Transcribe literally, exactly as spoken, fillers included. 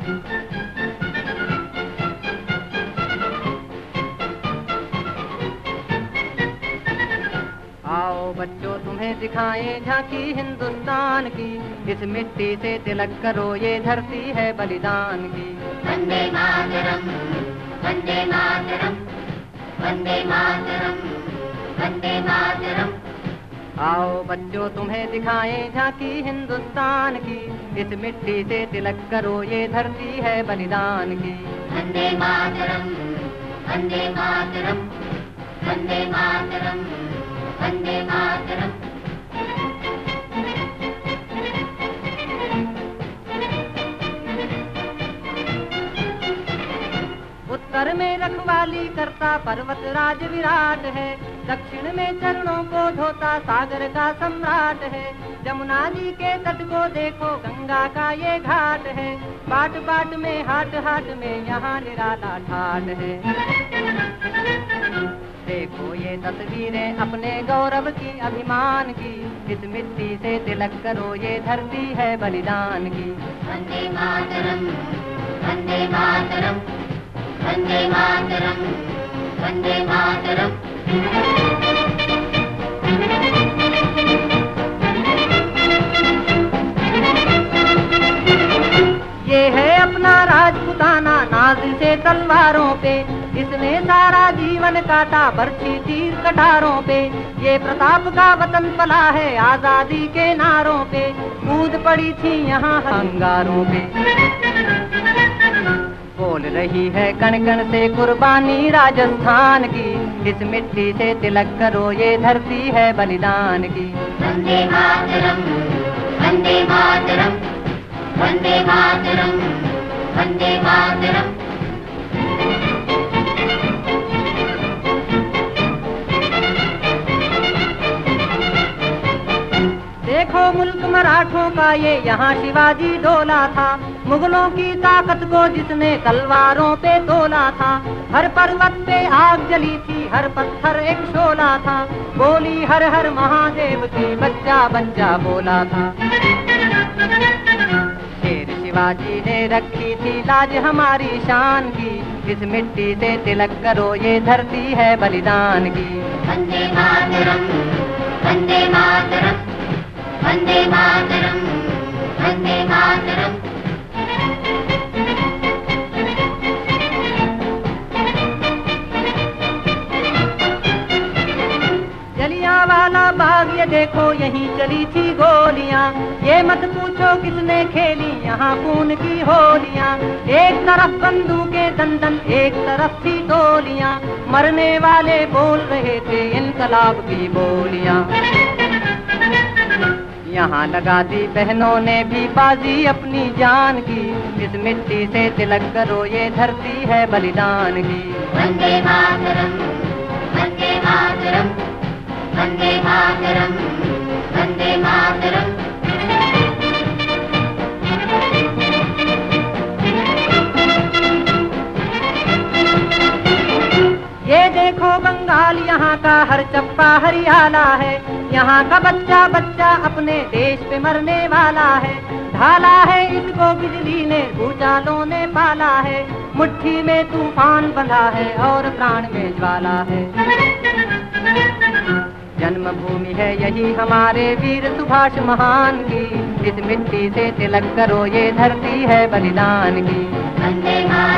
आओ बच्चों तुम्हें दिखाएं झांकी हिंदुस्तान की, इस मिट्टी से तिलक करो ये धरती है बलिदान की। वंदे मातरम, वंदे मातरम, वंदे मातरम, वंदे मातरम। आओ बच्चों तुम्हें दिखाएं झांकी हिंदुस्तान की, इस मिट्टी से तिलक करो ये धरती है बलिदान की। वंदे मातरम, वंदे मातरम, वंदे मातरम, वंदे मातरम। उत्तर में रखवाली करता पर्वत राज विराट है, दक्षिण में चरणों को धोता सागर का सम्राट है। जमुना जी के तट को देखो गंगा का ये घाट है, बाट बाट में हाट हाट में यहाँ निराला ठाट है। देखो ये तस्वीरें अपने गौरव की अभिमान की, इस मिट्टी से तिलक करो ये धरती है बलिदान की। वंदे मातरम, वंदे मातरम, वंदे मातरम, वंदे मातरम। ये है अपना राजपुताना नाज से तलवारों पे, इसने सारा जीवन काटा बरछी तीर कटारों पे। ये प्रताप का वतन पला है आजादी के नारों पे, कूद पड़ी थी यहाँ अंगारों पे। बोल रही है कण कण से कुर्बानी राजस्थान की, इस मिट्टी से तिलक करो ये धरती है बलिदान की। वंदे मातरम, वंदे मातरम, वंदे मातरम, वंदे मातरम। देखो मुल्क मराठों का ये यहाँ शिवाजी डोला था, मुगलों की ताकत को जिसने तलवारों पे तोला था। हर पर्वत पे आग जली थी, हर पत्थर एक शोला था, बोली हर हर महादेव की बच्चा बच्चा बोला था। शेर शिवाजी ने रखी थी लाज हमारी शान की, इस मिट्टी से तिलक करो ये धरती है बलिदान की। वंदे मातरम, वंदे मातरम, वंदे मातरम, वंदे मातरम। जलियांवाला बाग ये देखो यहीं चली थी गोलियां, ये मत पूछो किसने खेली यहाँ खून की होलियां। एक तरफ बंदूकें दंदन एक तरफ थी गोलियां, मरने वाले बोल रहे थे इनकलाब की बोलियां। यहाँ लगा दी बहनों ने भी बाजी अपनी जान की, इस मिट्टी से तिलक करो ये धरती है बलिदान की। वंदे मातरम, वंदे मातरम, वंदे मातरम, वंदे मातरम। ये देखो बंगाल यहाँ का हर चप्पा हरियाला है, यहाँ का बच्चा बच्चा अपने देश पे मरने वाला है। ढाला है इसको बिजली ने भूचालों ने पाला है, मुट्ठी में तूफान बंधा है और प्राण में ज्वाला है। जन्मभूमि है यही हमारे वीर सुभाष महान की, इस मिट्टी से तिलक करो ये धरती है बलिदान की। वंदे मातरम।